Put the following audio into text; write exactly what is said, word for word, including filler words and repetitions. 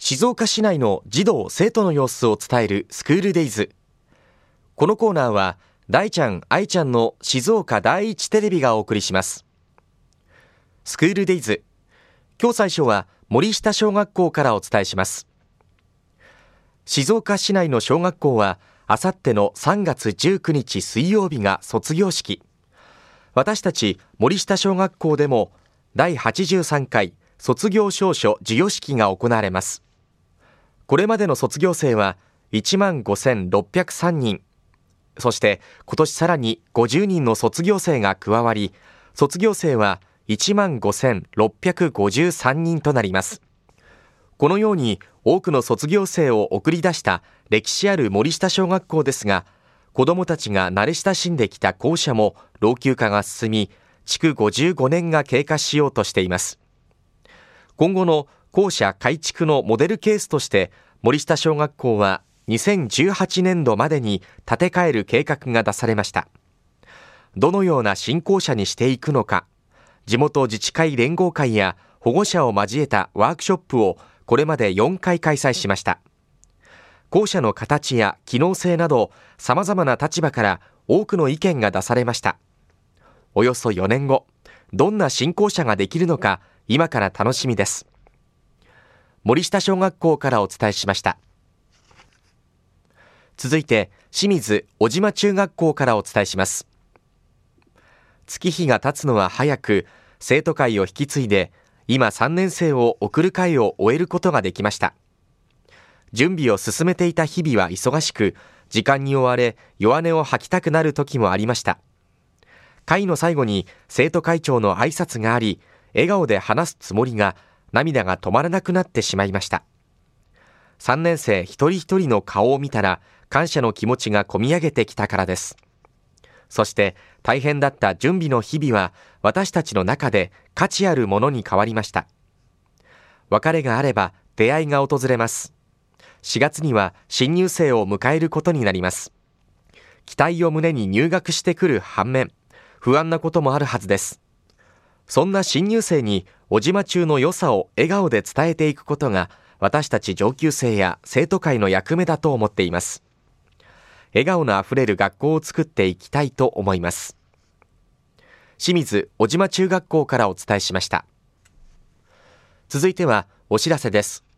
静岡市内の児童生徒の様子を伝えるスクールデイズ。このコーナーは大ちゃん、愛ちゃんの静岡第一テレビがお送りします。スクールデイズ、今日最初は森下小学校からお伝えします。静岡市内の小学校はあさってのさんがつじゅうくにち水曜日が卒業式。私たち森下小学校でも第はちじゅうさんかい卒業証書授与式が行われます。これまでの卒業生はいちまんごせんろっぴゃくさんにん、そして今年さらにごじゅうにんの卒業生が加わり、卒業生はいちまんごせんろっぴゃくごじゅうさんにんとなります。このように多くの卒業生を送り出した歴史ある森下小学校ですが、子どもたちが慣れ親しんできた校舎も老朽化が進み、築ごじゅうごねんが経過しようとしています。今後の校舎改築のモデルケースとして森下小学校はにせんじゅうはちねんどまでに建て替える計画が出されました。どのような新校舎にしていくのか、地元自治会連合会や保護者を交えたワークショップをこれまでよんかい開催しました。校舎の形や機能性など様々な立場から多くの意見が出されました。およそよねんご、どんな新校舎ができるのか今から楽しみです。森下小学校からお伝えしました。続いて清水小島中学校からお伝えします。月日が経つのは早く、生徒会を引き継いで今さんねん生を送る会を終えることができました。準備を進めていた日々は忙しく、時間に追われ弱音を吐きたくなる時もありました。会の最後に生徒会長の挨拶があり、笑顔で話すつもりが涙が止まらなくなってしまいました。さんねん生一人一人の顔を見たら感謝の気持ちがこみ上げてきたからです。そして大変だった準備の日々は私たちの中で価値あるものに変わりました。別れがあれば出会いが訪れます。しがつには新入生を迎えることになります。期待を胸に入学してくる反面、不安なこともあるはずです。そんな新入生に小島中の良さを笑顔で伝えていくことが私たち上級生や生徒会の役目だと思っています。笑顔のあふれる学校を作っていきたいと思います。清水小島中学校からお伝えしました。続いてはお知らせです。